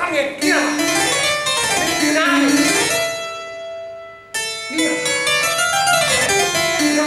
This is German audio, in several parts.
empfange, hier, mit Gnade. Hier. Ja.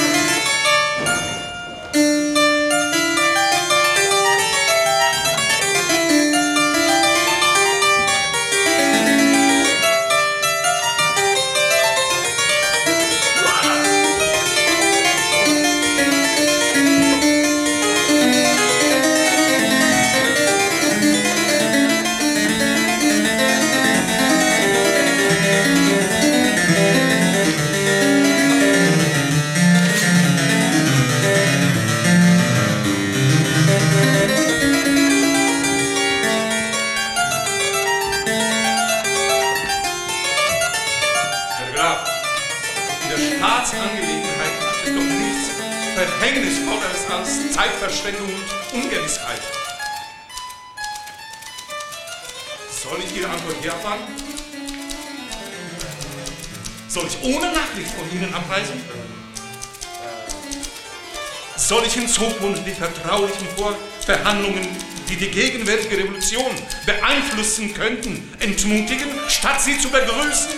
Verhängnisvolleres als Zeitverschwendung und Ungewissheit. Soll ich Ihre Antwort hier abwarten? Soll ich ohne Nachricht von Ihnen abreisen? Soll ich in Zukunft die vertraulichen Verhandlungen, die die gegenwärtige Revolution beeinflussen könnten, entmutigen, statt sie zu begrüßen?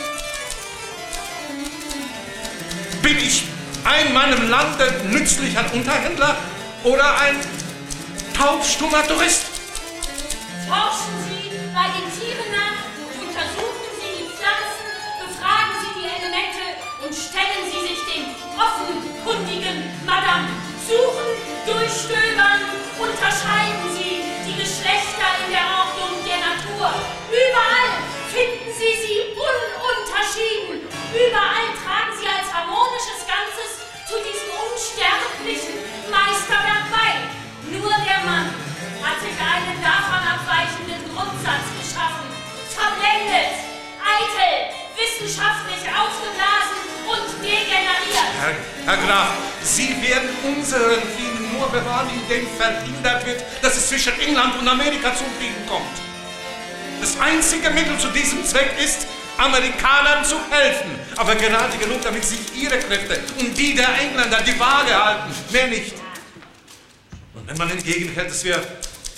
Bin ich ein meinem Lande nützlicher Unterhändler oder ein taubstummer Tourist? Forschen Sie bei den Tieren nach, untersuchen Sie die Pflanzen, befragen Sie die Elemente und stellen Sie sich dem offenkundigen Madame. Suchen, durchstöbern, unterscheiden Sie die Geschlechter in der Ordnung der Natur. Überall finden Sie sie ununterschieden. Überall tragen Sie als harmonisches Ganzes zu diesem unsterblichen Meisterwerk bei. Nur der Mann hat sich einen davon abweichenden Grundsatz geschaffen. Verblendet, eitel, wissenschaftlich aufgeblasen und degeneriert. Herr Graf, Sie werden unseren Frieden nur bewahren, indem verhindert wird, dass es zwischen England und Amerika zum Frieden kommt. Das einzige Mittel zu diesem Zweck ist, Amerikanern zu helfen, aber gerade genug, damit sich ihre Kräfte und die der Engländer die Waage halten, mehr nicht. Und wenn man entgegenhält, dass wir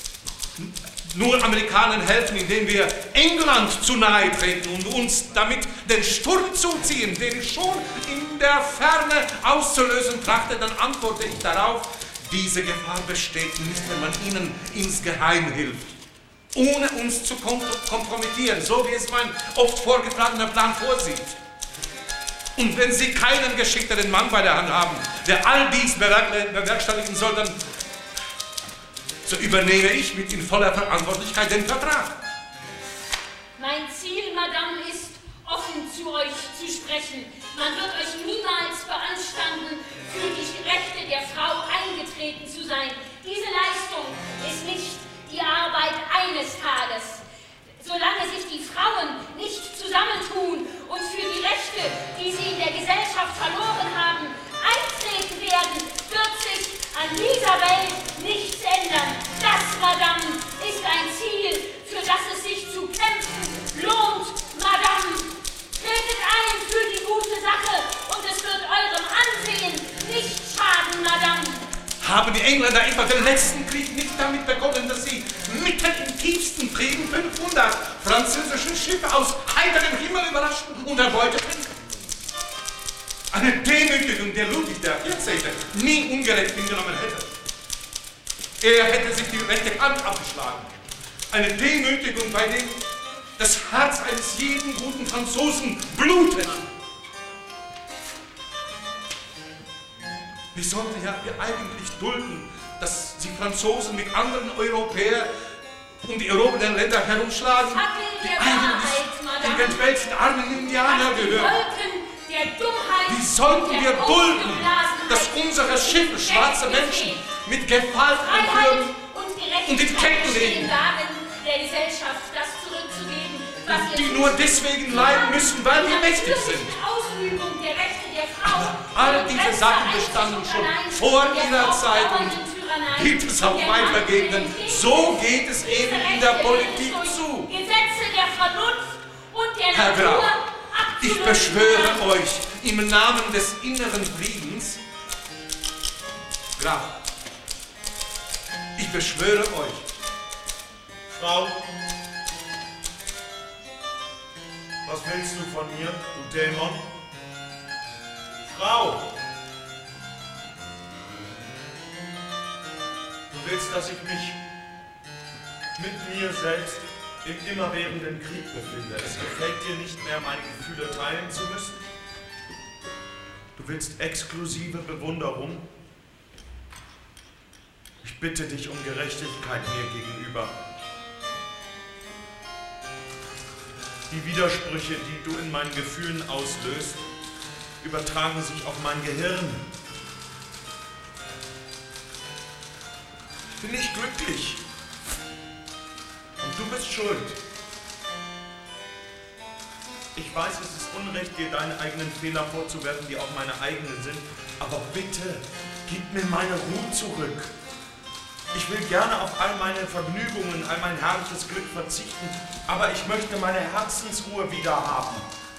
nur Amerikanern helfen, indem wir England zu nahe treten und uns damit den Sturm zuziehen, den ich schon in der Ferne auszulösen trachte, dann antworte ich darauf, diese Gefahr besteht nicht, wenn man ihnen insgeheim hilft, ohne uns zu kompromittieren, so wie es mein oft vorgetragener Plan vorsieht. Und wenn Sie keinen geschickteren Mann bei der Hand haben, der all dies bewerkstelligen soll, dann so übernehme ich mit in voller Verantwortlichkeit den Vertrag. Mein Ziel, Madame, ist, offen zu euch zu sprechen. Man wird euch niemals beanstanden, für die Rechte der Frau eingetreten zu sein. Diese Leistung ist nicht die Arbeit eines Tages. Solange sich die Frauen nicht zusammentun und für die Rechte, die sie in der Gesellschaft verloren haben, eintreten werden, wird sich an dieser Welt nichts ändern. Das, Madame, ist ein Ziel, für das es sich zu kämpfen lohnt. Madame, tretet ein für die gute Sache und es wird eurem Ansehen nicht schaden, Madame. Haben die Engländer etwa den letzten Krieg nicht damit begonnen, dass sie mitten im tiefsten Kriegen 500 französische Schiffe aus heiterem Himmel überraschten und erbeuteten? Eine Demütigung, der Ludwig XIV. Nie ungerecht hingenommen hätte. Er hätte sich die rechte Hand abgeschlagen. Eine Demütigung, bei der das Herz eines jeden guten Franzosen blutet. Wie sollten wir eigentlich dulden, dass die Franzosen mit anderen Europäern um die eroberten Länder herumschlagen, die eigentlich irgendwelchen armen Indianer gehören? Wie sollten wir dulden, dass unsere Schiffe schwarze Menschen mit Gewalt anführen und in Ketten legen? Die nur deswegen leiden müssen, weil wir mächtig sind. Aber all diese Sachen bestanden schon vor ihrer Zeit und gibt es auch weitergehenden. So geht es eben in der Politik zu. Herr Graf, ich beschwöre euch im Namen des inneren Friedens, Graf, ich beschwöre euch, Frau, Was willst du von mir, du Dämon? Frau! Du willst, dass ich mich mit mir selbst im immerwährenden Krieg befinde. Es gefällt dir nicht mehr, meine Gefühle teilen zu müssen. Du willst exklusive Bewunderung. Ich bitte dich um Gerechtigkeit mir gegenüber. Die Widersprüche, die du in meinen Gefühlen auslöst, übertragen sich auf mein Gehirn. Ich bin nicht glücklich. Und du bist schuld. Ich weiß, es ist Unrecht, dir deine eigenen Fehler vorzuwerfen, die auch meine eigenen sind. Aber bitte, gib mir meine Ruhe zurück. Ich will gerne auf all meine Vergnügungen, all mein herrliches Glück verzichten, aber ich möchte meine Herzensruhe wieder haben.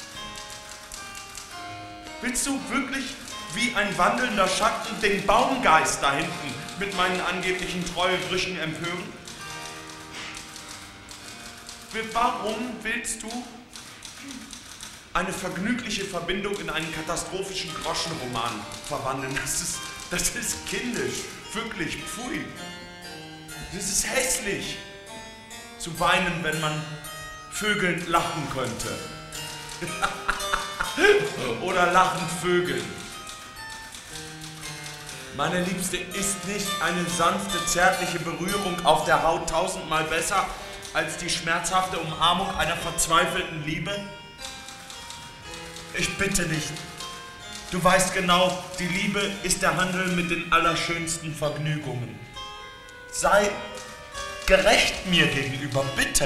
Willst du wirklich wie ein wandelnder Schatten den Baumgeist da hinten mit meinen angeblichen Treuebrüchen empören? Warum willst du eine vergnügliche Verbindung in einen katastrophischen Groschenroman verwandeln? Das ist kindisch, wirklich, pfui. Das ist hässlich, zu weinen, wenn man Vögeln lachen könnte. Oder lachend Vögeln. Meine Liebste, ist nicht eine sanfte, zärtliche Berührung auf der Haut tausendmal besser als die schmerzhafte Umarmung einer verzweifelten Liebe? Ich bitte dich. Du weißt genau, die Liebe ist der Handel mit den allerschönsten Vergnügungen. Sei gerecht mir gegenüber, bitte.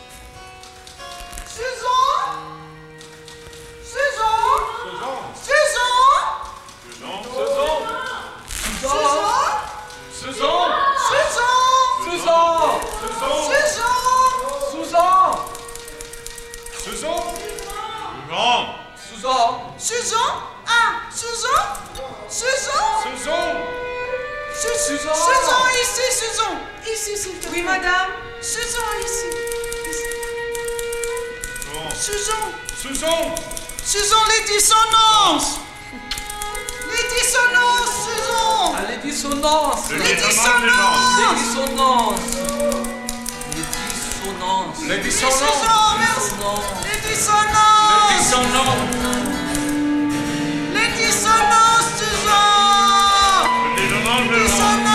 Saison! Saison! Saison! Saison! Saison! Saison! Saison! Saison! Saison! Saison! Ja. Saison! Saison! Ah! Saison! Saison! Saison! Saison! Saison, ici, Saison! Ici, s'il te plaît. Oui, madame. Saison, ici. Saison! Saison! Saison, les dissonances! Les dissonances, Saison! Ah, les dissonances. Les dissonances! Les dissonances. Les dissonances. Les Les dissonances! dissonances, merci. Les dissonances! Les dissonances! Les dissonances, Saison! Les dissonances!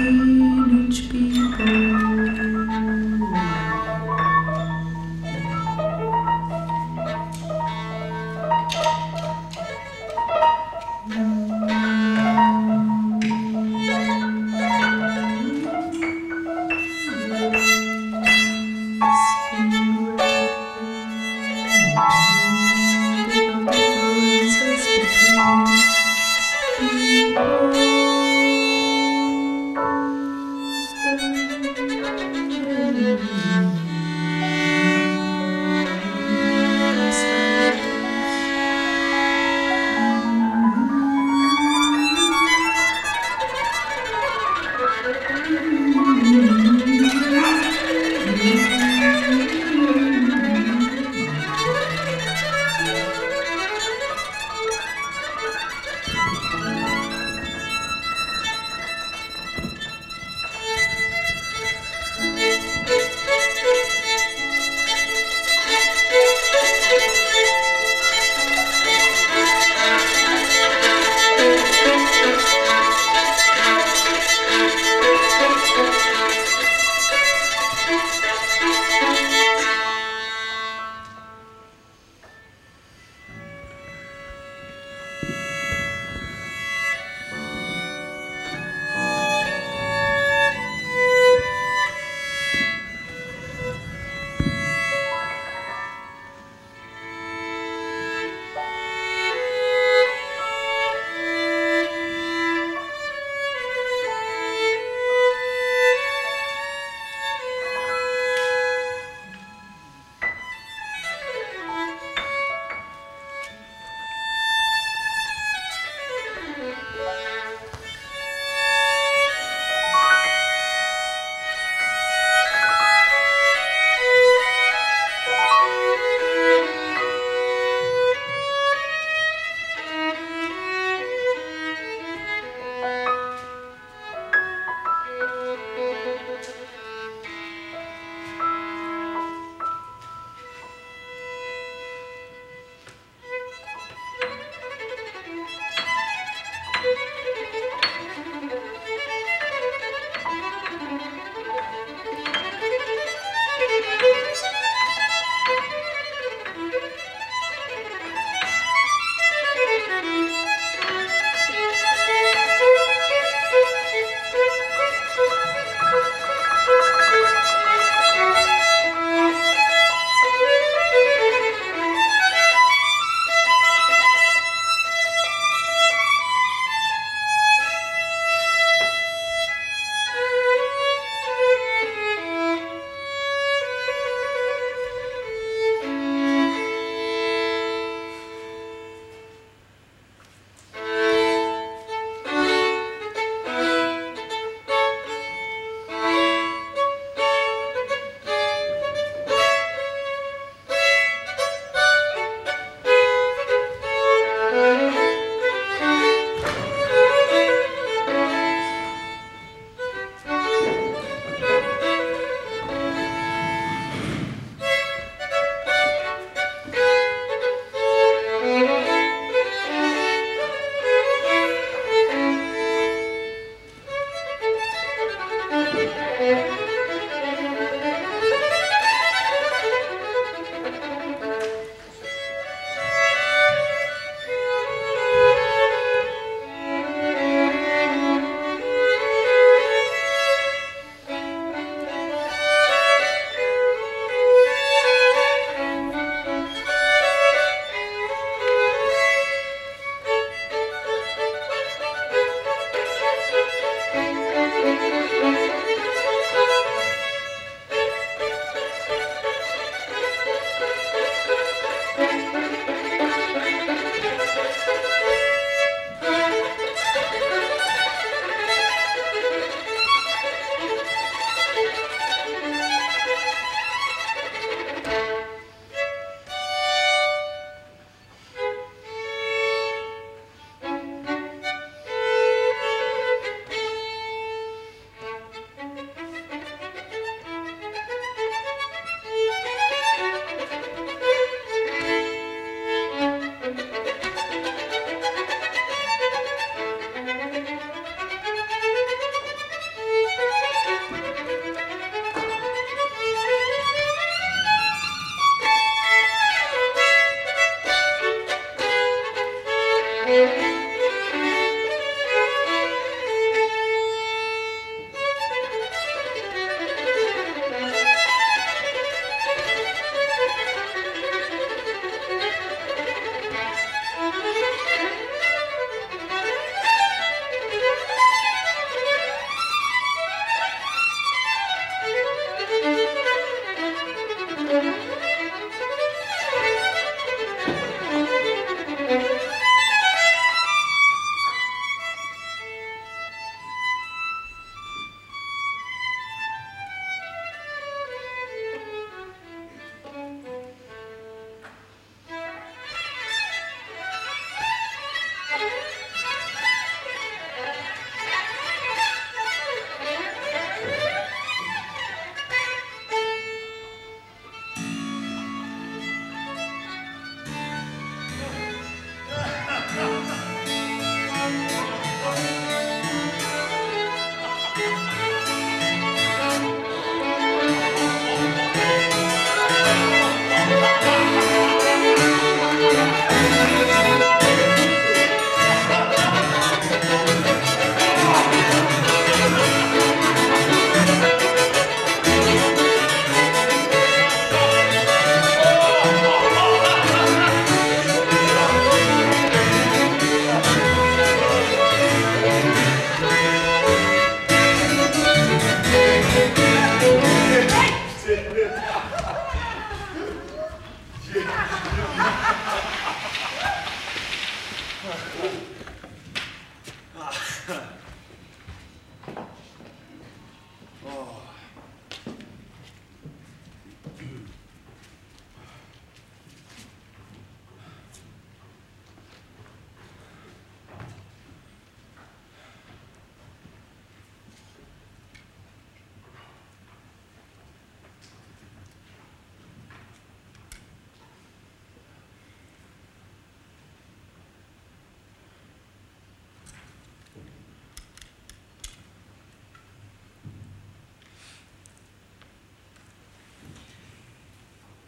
village people.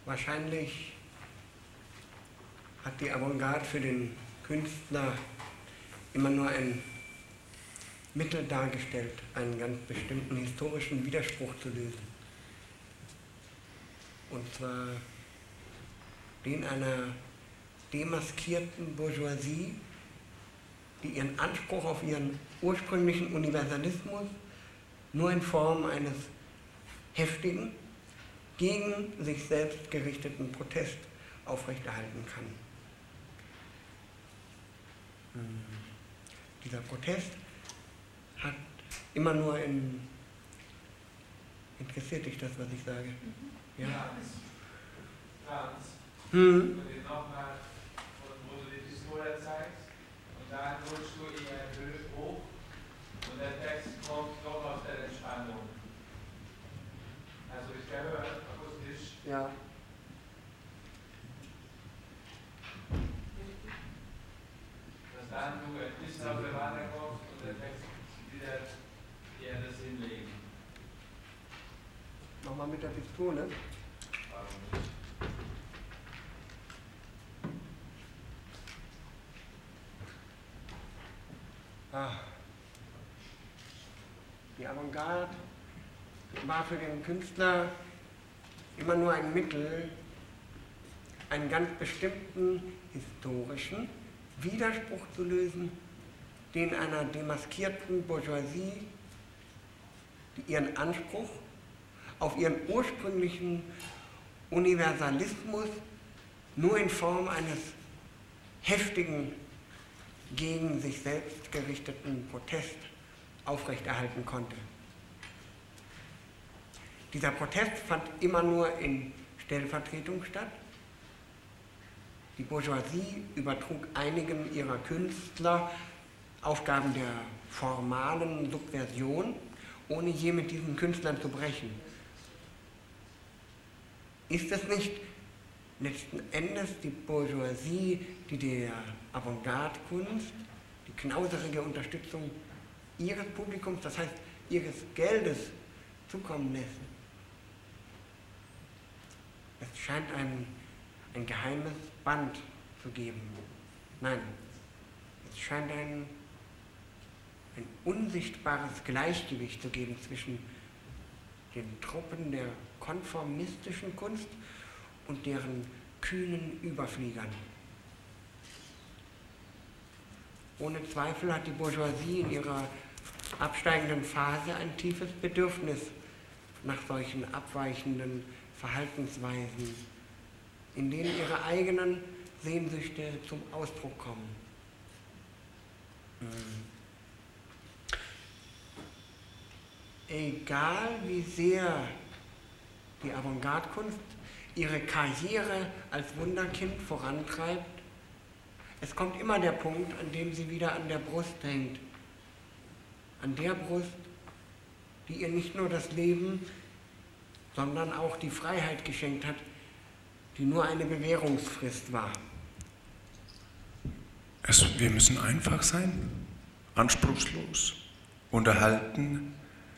Wahrscheinlich hat die Avantgarde für den Künstler immer nur ein Mittel dargestellt, einen ganz bestimmten historischen Widerspruch zu lösen. Und zwar den einer demaskierten Bourgeoisie, die ihren Anspruch auf ihren ursprünglichen Universalismus nur in Form eines heftigen, gegen sich selbst gerichteten Protest aufrechterhalten kann. Dieser Protest hat immer nur interessiert dich das, was ich sage? Ja? Franz, und den nochmal, wo du die Pistole zeigst, und dann rutschst du in eine Höhe hoch, und der Text kommt doch aus der Entspannung. Also ich gehört, akustisch. Ja. Dass dann du ein bisschen auf der Wanne kommst und der Text wieder dir das hinlegen. Nochmal mit der Pistole. Warum nicht? Die Avantgarde war für den Künstler immer nur ein Mittel, einen ganz bestimmten historischen Widerspruch zu lösen, den einer demaskierten Bourgeoisie, die ihren Anspruch auf ihren ursprünglichen Universalismus nur in Form eines heftigen, gegen sich selbst gerichteten Protest aufrechterhalten konnte. Dieser Protest fand immer nur in Stellvertretung statt. Die Bourgeoisie übertrug einigen ihrer Künstler Aufgaben der formalen Subversion, ohne je mit diesen Künstlern zu brechen. Ist es nicht letzten Endes die Bourgeoisie, die der Avantgarde-Kunst, die knauserige Unterstützung ihres Publikums, das heißt ihres Geldes, zukommen lässt? Es scheint ein geheimes Band zu geben. Nein, es scheint ein unsichtbares Gleichgewicht zu geben zwischen den Truppen der konformistischen Kunst und deren kühnen Überfliegern. Ohne Zweifel hat die Bourgeoisie in ihrer absteigenden Phase ein tiefes Bedürfnis nach solchen abweichenden Verhaltensweisen, in denen ihre eigenen Sehnsüchte zum Ausdruck kommen. Egal wie sehr die Avantgarde-Kunst ihre Karriere als Wunderkind vorantreibt, es kommt immer der Punkt, an dem sie wieder an der Brust hängt. An der Brust, die ihr nicht nur das Leben, sondern auch die Freiheit geschenkt hat, die nur eine Bewährungsfrist war. Wir müssen einfach sein, anspruchslos, unterhalten.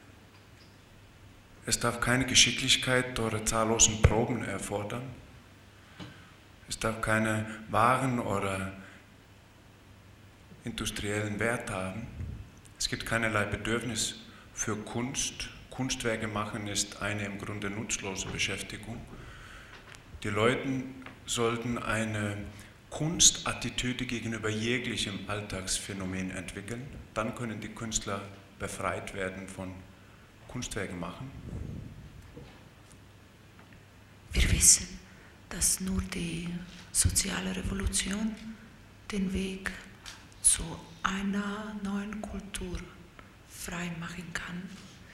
Es darf keine Geschicklichkeit oder zahllosen Proben erfordern. Es darf keine wahren oder industriellen Wert haben. Es gibt keinerlei Bedürfnis für Kunst. Kunstwerke machen ist eine im Grunde nutzlose Beschäftigung. Die Leute sollten eine Kunstattitüde gegenüber jeglichem Alltagsphänomen entwickeln. Dann können die Künstler befreit werden von Kunstwerken machen. Wir wissen, dass nur die soziale Revolution den Weg zu einer neuen Kultur frei machen kann.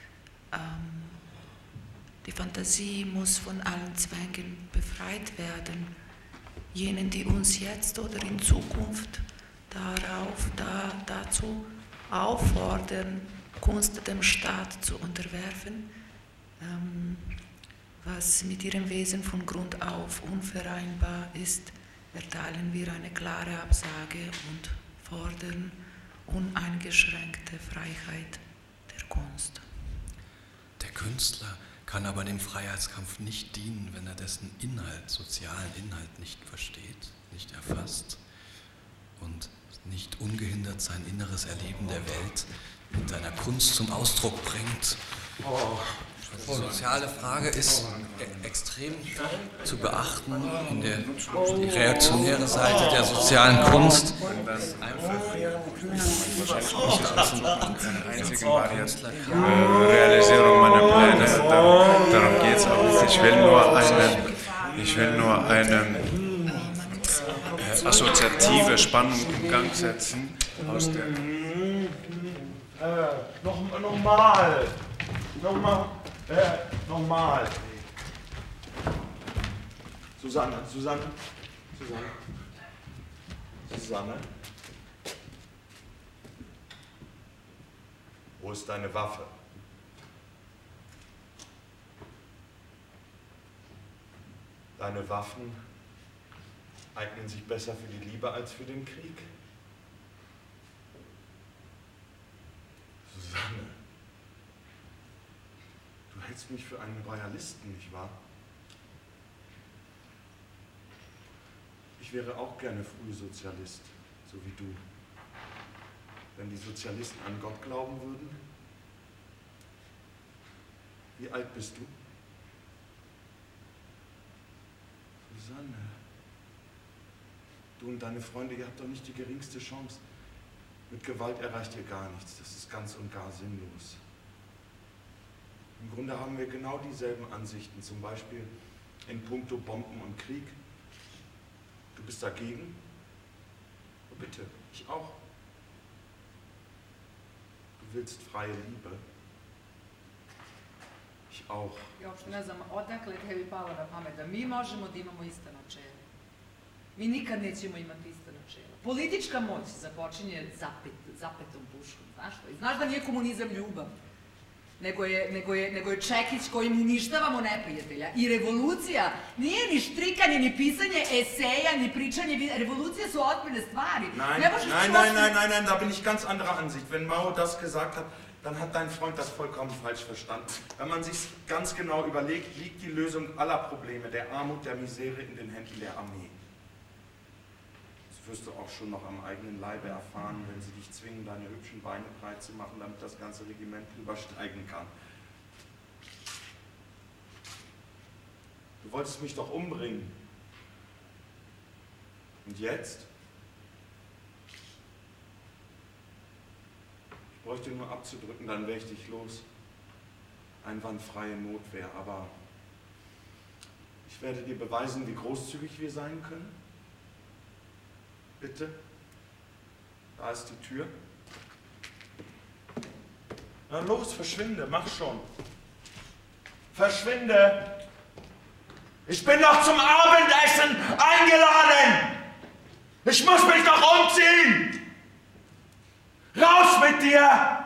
Die Fantasie muss von allen Zwängen befreit werden, jenen, die uns jetzt oder in Zukunft dazu auffordern, Kunst dem Staat zu unterwerfen, was mit ihrem Wesen von Grund auf unvereinbar ist, erteilen wir eine klare Absage und fordern uneingeschränkte Freiheit der Kunst. Der Künstler kann aber dem Freiheitskampf nicht dienen, wenn er dessen Inhalt, sozialen Inhalt nicht versteht, nicht erfasst und nicht ungehindert sein inneres Erleben der Welt in seiner Kunst zum Ausdruck bringt. Die soziale Frage ist extrem zu beachten in die reaktionäre Seite der sozialen Kunst. Realisierung meiner Pläne, darum geht es auch nicht. Ich will nur eine assoziative Spannung in Gang setzen aus der... Nochmal. Susanne. Wo ist deine Waffe? Deine Waffen eignen sich besser für die Liebe als für den Krieg. Susanne, du hältst mich für einen Royalisten, nicht wahr? Ich wäre auch gerne Frühsozialist, so wie du. Wenn die Sozialisten an Gott glauben würden. Wie alt bist du? Susanne, du und deine Freunde, ihr habt doch nicht die geringste Chance. Mit Gewalt erreicht ihr gar nichts, das ist ganz und gar sinnlos. Im Grunde haben wir genau dieselben Ansichten, zum Beispiel in puncto Bomben und Krieg. Du bist dagegen? Oh, bitte, ich auch. Du willst freie Liebe. Ich auch. Ja uopšte ne znam odakle tebi palo na pamet da mi možemo da imamo ista načela. Mi nikad nećemo imati ista načela. Politička moć započinje zapetom puškom, znaš to? I znaš da nije komunizam ljubav, nego je čekić kojim uništavamo neprijatelja. I revolucija nije ni štrikanje, ni pisanje eseja, ni pričanje, revolucija su ozbiljne stvari. Nein, da bin ich ganz anderer Ansicht. Wenn Mao das gesagt hat, dann hat dein Freund das vollkommen falsch verstanden. Wenn man sich ganz genau überlegt, liegt die Lösung aller Probleme, der Armut, der Misere in den Händen der Armee. Das wirst du auch schon noch am eigenen Leibe erfahren, wenn sie dich zwingen, deine hübschen Beine breit zu machen, damit das ganze Regiment übersteigen kann. Du wolltest mich doch umbringen. Und jetzt? Ich bräuchte nur abzudrücken, dann wäre ich dich los. Einwandfreie Notwehr, aber ich werde dir beweisen, wie großzügig wir sein können. Bitte. Da ist die Tür. Na los, verschwinde, mach schon. Verschwinde! Ich bin noch zum Abendessen eingeladen! Ich muss mich noch umziehen! Raus mit dir!